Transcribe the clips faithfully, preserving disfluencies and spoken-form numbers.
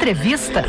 Entrevista.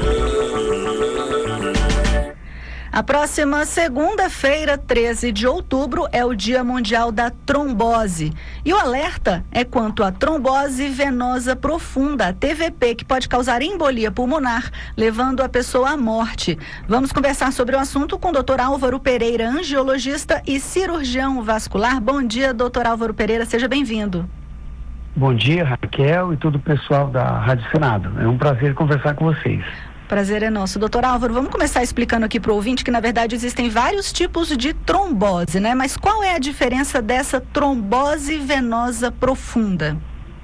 A próxima segunda-feira, treze de outubro, é o Dia Mundial da Trombose. E o alerta é quanto à trombose venosa profunda, a T V P, que pode causar embolia pulmonar, levando a pessoa à morte. Vamos conversar sobre o assunto com o doutor Álvaro Pereira, angiologista e cirurgião vascular. Bom dia, doutor Álvaro Pereira, seja bem-vindo. Bom dia, Raquel e todo o pessoal da Rádio Senado. É um prazer conversar com vocês. Prazer é nosso. Doutor Álvaro, vamos começar explicando aqui para o ouvinte que, na verdade, existem vários tipos de trombose, né? Mas qual é a diferença dessa trombose venosa profunda?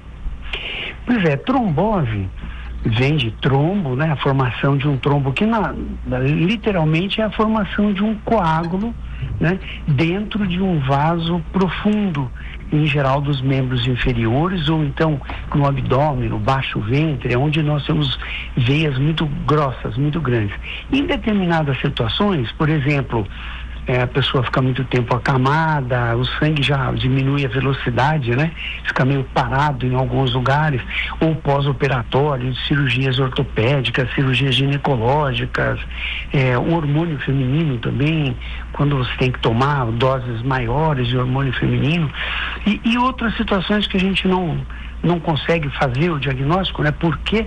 Pois é, trombose vem de trombo, né? A formação de um trombo que, na, literalmente, é a formação de um coágulo, né? Dentro de um vaso profundo, em geral dos membros inferiores, ou então no abdômen, no baixo ventre, onde nós temos veias muito grossas, muito grandes. Em determinadas situações, por exemplo, é, a pessoa fica muito tempo acamada, o sangue já diminui a velocidade, né? Fica meio parado em alguns lugares, ou pós-operatório, cirurgias ortopédicas, cirurgias ginecológicas, é, o hormônio feminino também, quando você tem que tomar doses maiores de hormônio feminino, e, e outras situações que a gente não, não consegue fazer o diagnóstico, né? Porque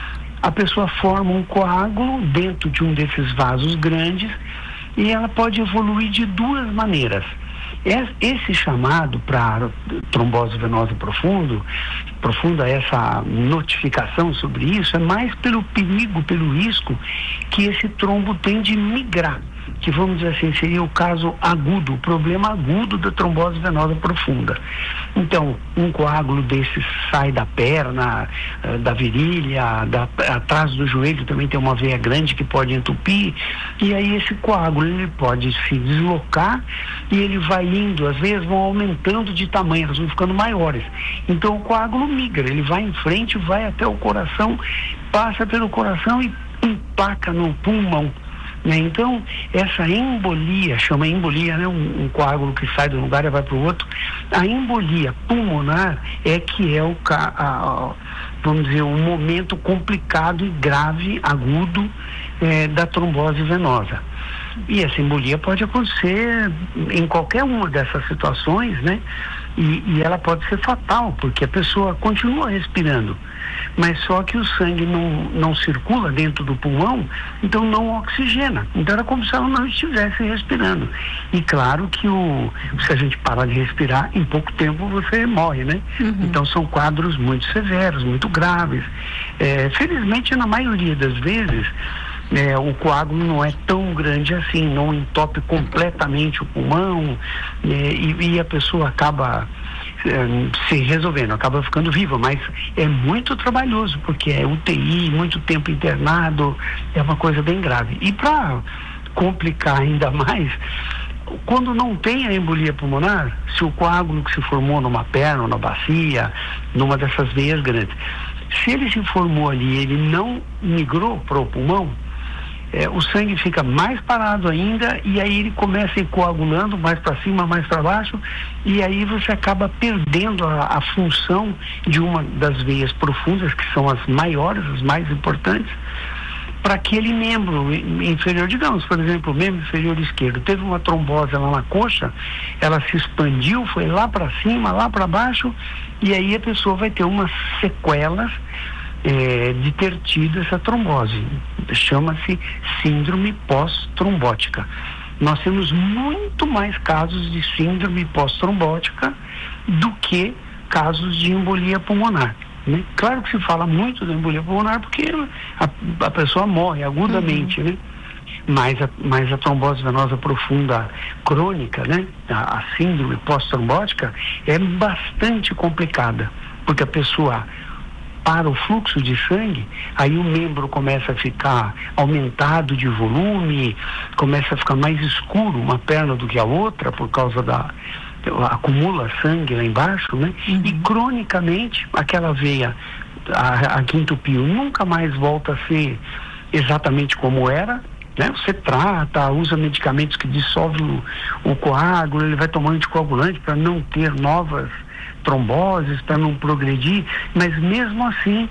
a pessoa forma um coágulo dentro de um desses vasos grandes, e ela pode evoluir de duas maneiras. Esse chamado para trombose venosa profundo, profunda, essa notificação sobre isso, é mais pelo perigo, pelo risco que esse trombo tem de migrar, que vamos dizer assim, seria o caso agudo, o problema agudo da trombose venosa profunda. Então, um coágulo desse sai da perna, da virilha, da, atrás do joelho também tem uma veia grande que pode entupir, e aí esse coágulo ele pode se deslocar e ele vai indo, às vezes vão aumentando de tamanho, elas vão ficando maiores. Então o coágulo migra, ele vai em frente, vai até o coração, passa pelo coração e empaca no pulmão. Então, essa embolia, chama embolia, né? Um, um coágulo que sai de um lugar e vai para o outro. A embolia pulmonar é que é o, a, a, vamos dizer, um momento complicado e grave, agudo, é, da trombose venosa. E essa embolia pode acontecer em qualquer uma dessas situações, né? E, e ela pode ser fatal, porque a pessoa continua respirando, mas só que o sangue não, não circula dentro do pulmão, então não oxigena. Então era como se ela não estivesse respirando. E claro que o, se a gente parar de respirar, em pouco tempo você morre, né? Uhum. Então são quadros muito severos, muito graves. É, felizmente, na maioria das vezes, É, o coágulo não é tão grande assim, não entope completamente o pulmão, é, e, e a pessoa acaba é, se resolvendo, acaba ficando viva, mas é muito trabalhoso, porque é U T I, muito tempo internado, é uma coisa bem grave. E para complicar ainda mais, quando não tem a embolia pulmonar, se o coágulo que se formou numa perna, na bacia, numa dessas veias grandes, se ele se formou ali, ele não migrou para o pulmão, É, o sangue fica mais parado ainda, e aí ele começa a ir coagulando mais para cima, mais para baixo, e aí você acaba perdendo a, a função de uma das veias profundas, que são as maiores, as mais importantes, para aquele membro inferior. Digamos, por exemplo, o membro inferior esquerdo teve uma trombose lá na coxa, ela se expandiu, foi lá para cima, lá para baixo, e aí a pessoa vai ter umas sequelas É, de ter tido essa trombose. Chama-se síndrome pós-trombótica. Nós temos muito mais casos de síndrome pós-trombótica do que casos de embolia pulmonar, né? Claro que se fala muito da embolia pulmonar porque a, a pessoa morre agudamente, uhum. né? Mas a, mas a trombose venosa profunda crônica, né? A, a síndrome pós-trombótica é bastante complicada, porque a pessoa para o fluxo de sangue, aí o membro começa a ficar aumentado de volume, começa a ficar mais escuro uma perna do que a outra, por causa da... acumula sangue lá embaixo, né? Uhum. E cronicamente, aquela veia, a, a que entupiu, nunca mais volta a ser exatamente como era, né? Você trata, usa medicamentos que dissolvem o, o coágulo, ele vai tomando anticoagulante para não ter novas tromboses, para não progredir, mas mesmo assim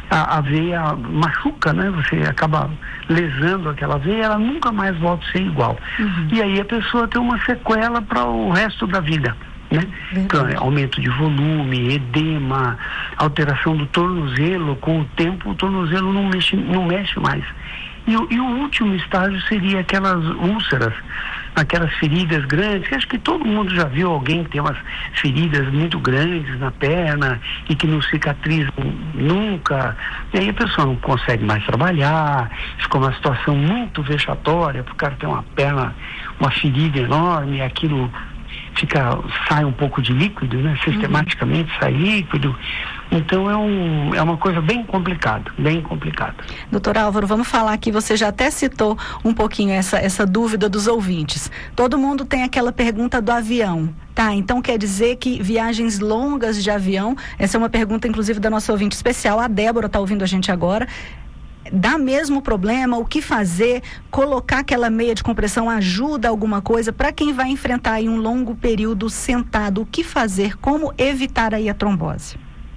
a, a veia machuca, né? Você acaba lesando aquela veia, ela nunca mais volta a ser igual. Uhum. E aí a pessoa tem uma sequela para o resto da vida, né? Então, aumento de volume, edema, alteração do tornozelo. Com o tempo o tornozelo não mexe, não mexe mais. E, e o último estágio seria aquelas úlceras, aquelas feridas grandes, que acho que todo mundo já viu alguém que tem umas feridas muito grandes na perna e que não cicatrizam nunca. E aí a pessoa não consegue mais trabalhar, fica uma situação muito vexatória, porque o cara tem uma perna, uma ferida enorme, aquilo fica, sai um pouco de líquido, né? Sistematicamente sai líquido. Então é, um, é uma coisa bem complicada, bem complicada. Doutor Álvaro, vamos falar aqui, você já até citou um pouquinho essa, essa dúvida dos ouvintes. Todo mundo tem aquela pergunta do avião, tá? Então quer dizer que viagens longas de avião, essa é uma pergunta inclusive da nossa ouvinte especial, a Débora está ouvindo a gente agora. Dá mesmo problema? O que fazer? Colocar aquela meia de compressão ajuda alguma coisa? Para quem vai enfrentar aí um longo período sentado, o que fazer? Como evitar aí a trombose?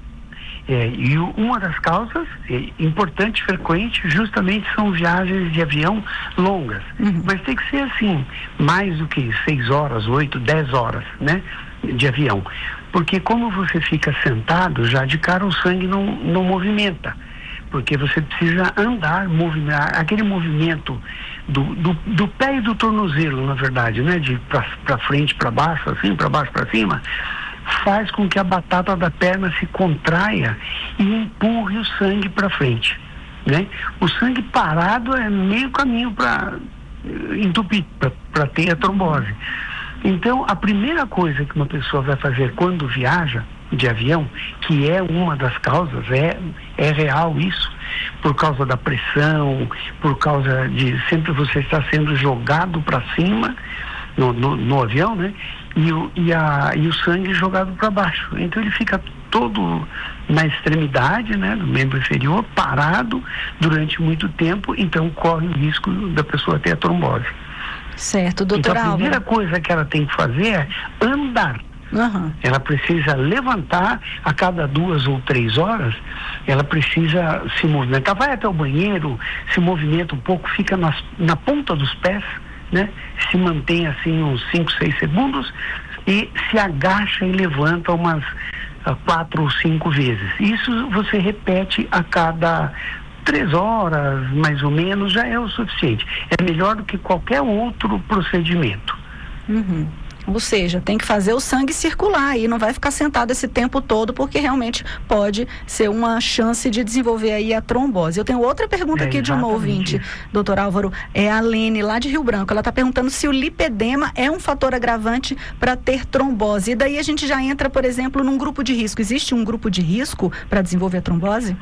É, e uma das causas é, importante, frequente, justamente são viagens de avião longas. Uhum. Mas tem que ser assim, mais do que seis horas, oito, dez horas, né, de avião. Porque como você fica sentado, já de cara o sangue não, não movimenta. Porque você precisa andar, movimentar, aquele movimento do, do, do pé e do tornozelo, na verdade, né, de para frente, para baixo, assim, para baixo, para cima, faz com que a batata da perna se contraia e empurre o sangue para frente, né? O sangue parado é meio caminho para entupir, para ter a trombose. Então, a primeira coisa que uma pessoa vai fazer quando viaja de avião, que é uma das causas, é, é real isso, por causa da pressão, por causa de sempre você estar sendo jogado para cima no, no, no avião, né? E o, e, a, e o sangue jogado para baixo. Então ele fica todo na extremidade, né, do membro inferior, parado durante muito tempo, então corre o risco da pessoa ter a trombose. Certo, doutor Então a primeira Álvaro. coisa que ela tem que fazer é andar. Uhum. Ela precisa levantar a cada duas ou três horas, ela precisa se movimentar, vai até o banheiro, se movimenta um pouco, fica nas, na ponta dos pés, né? Se mantém assim uns cinco, seis segundos e se agacha e levanta umas uh, quatro ou cinco vezes. Isso você repete a cada três horas, mais ou menos, já é o suficiente. É melhor do que qualquer outro procedimento. Uhum. Ou seja, tem que fazer o sangue circular e não vai ficar sentado esse tempo todo, porque realmente pode ser uma chance de desenvolver aí a trombose. Eu tenho outra pergunta é, aqui de uma ouvinte, doutor Álvaro, é a Lene, lá de Rio Branco. Ela está perguntando se o lipedema é um fator agravante para ter trombose. E daí a gente já entra, por exemplo, num grupo de risco. Existe um grupo de risco para desenvolver a trombose?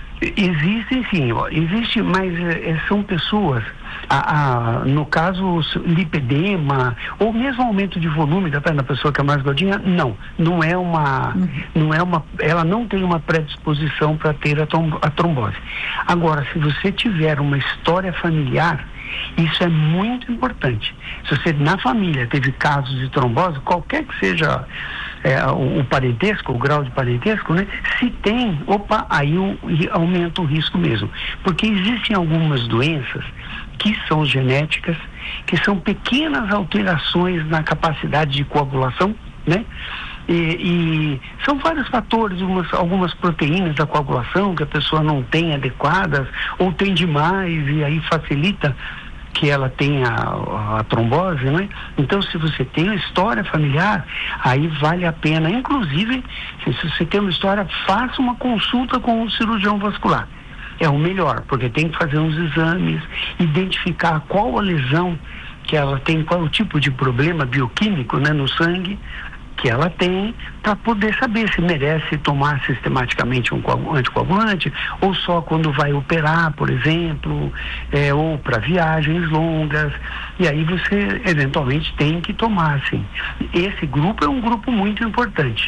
Existem sim, ó, existe, mas é, são pessoas, a, a, no caso lipedema, ou mesmo aumento de volume da perna da pessoa que é mais gordinha, não, não é uma, uhum. não é uma, ela não tem uma predisposição para ter a, trom, a trombose. Agora, se você tiver uma história familiar, isso é muito importante. Se você na família teve casos de trombose, qualquer que seja é, o, o parentesco, o grau de parentesco, né? Se tem, opa, aí o, aumenta o risco mesmo. Porque existem algumas doenças que são genéticas, que são pequenas alterações na capacidade de coagulação, né? E, e são vários fatores, umas, algumas proteínas da coagulação que a pessoa não tem adequadas ou tem demais e aí facilita que ela tenha a, a trombose, né? Então, se você tem uma história familiar, aí vale a pena, inclusive, se você tem uma história, faça uma consulta com o cirurgião vascular. É o melhor, porque tem que fazer uns exames, identificar qual a lesão que ela tem, qual é o tipo de problema bioquímico, né, no sangue que ela tem, para poder saber se merece tomar sistematicamente um anticoagulante ou só quando vai operar, por exemplo, é, ou para viagens longas, e aí você eventualmente tem que tomar, assim. Esse grupo é um grupo muito importante.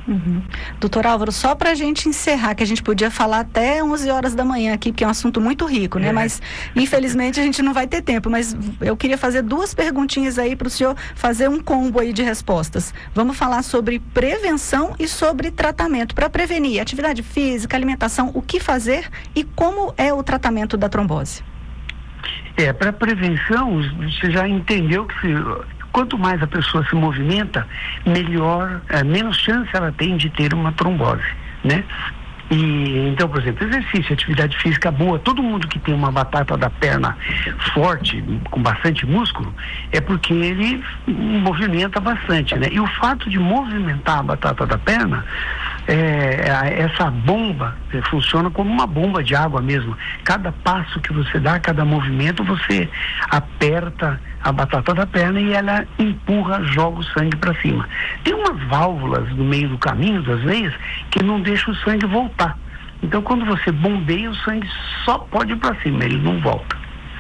Uhum. Doutor Álvaro, só para a gente encerrar, que a gente podia falar até onze horas da manhã aqui, porque é um assunto muito rico, né? É. Mas, infelizmente, a gente não vai ter tempo. Mas eu queria fazer duas perguntinhas aí para o senhor fazer um combo aí de respostas. Vamos falar sobre prevenção e sobre tratamento. Para prevenir, atividade física, alimentação, o que fazer e como é o tratamento da trombose? É, para prevenção, você já entendeu que se... Quanto mais a pessoa se movimenta, melhor, é, menos chance ela tem de ter uma trombose, né? E, então, por exemplo, exercício, atividade física boa, todo mundo que tem uma batata da perna forte, com bastante músculo, é porque ele movimenta bastante, né? E o fato de movimentar a batata da perna, é, essa bomba é, funciona como uma bomba de água mesmo. Cada passo que você dá, cada movimento, você aperta a batata da perna e ela empurra, joga o sangue para cima. Tem umas válvulas no meio do caminho das veias que não deixam o sangue voltar. Então, quando você bombeia, o sangue só pode ir para cima, ele não volta.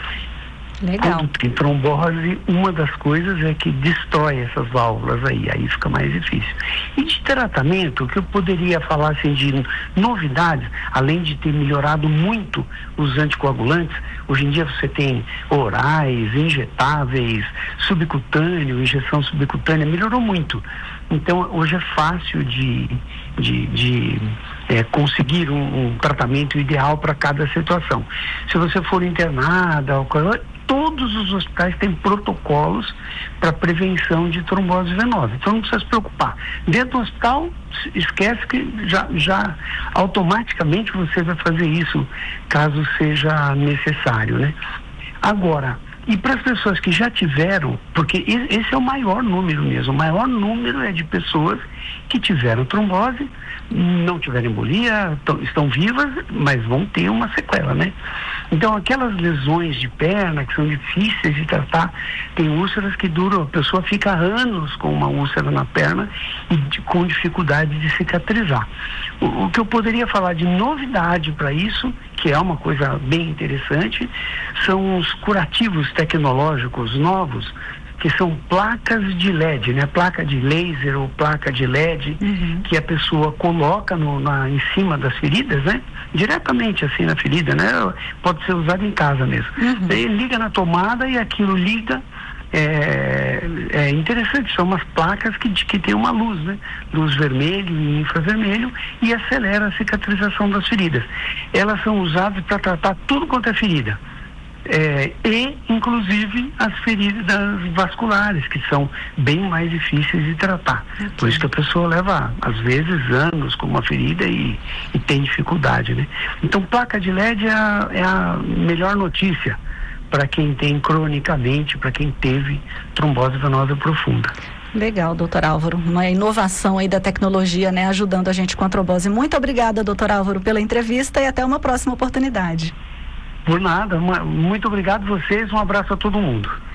Legal. Quando tem trombose, uma das coisas é que destrói essas válvulas aí, aí fica mais difícil. E de tratamento, o que eu poderia falar assim de novidades, além de ter melhorado muito os anticoagulantes, hoje em dia você tem orais, injetáveis, subcutâneo, injeção subcutânea, melhorou muito. Então, hoje é fácil de, de, de é, conseguir um, um tratamento ideal para cada situação. Se você for internada, todos os hospitais têm protocolos para prevenção de trombose venosa. Então, não precisa se preocupar. Dentro do hospital, esquece que já, já automaticamente você vai fazer isso, caso seja necessário, né? Agora, e para as pessoas que já tiveram, porque esse é o maior número mesmo, o maior número é de pessoas que tiveram trombose, não tiveram embolia, tão, estão vivas, mas vão ter uma sequela, né? Então, aquelas lesões de perna que são difíceis de tratar, tem úlceras que duram, a pessoa fica anos com uma úlcera na perna e de, com dificuldade de cicatrizar. O, o que eu poderia falar de novidade para isso, que é uma coisa bem interessante, são os curativos tecnológicos novos, que são placas de L E D, né? Placa de laser ou placa de L E D, uhum. que a pessoa coloca no, na, em cima das feridas, né? Diretamente assim na ferida, né? Pode ser usado em casa mesmo. Uhum. Daí liga na tomada e aquilo liga. É, é interessante, são umas placas que, que tem uma luz, né? Luz vermelho e infravermelho e acelera a cicatrização das feridas. Elas são usadas para tratar tudo quanto é ferida. É, e, inclusive, as feridas vasculares, que são bem mais difíceis de tratar. Okay. Por isso que a pessoa leva, às vezes, anos com uma ferida e, e tem dificuldade, né? Então, placa de L E D é a, é a melhor notícia para quem tem cronicamente, para quem teve trombose venosa profunda. Legal, doutor Álvaro. Uma inovação aí da tecnologia, né? Ajudando a gente com a trombose. Muito obrigada, doutor Álvaro, pela entrevista e até uma próxima oportunidade. Por nada, uma, muito obrigado a vocês, um abraço a todo mundo.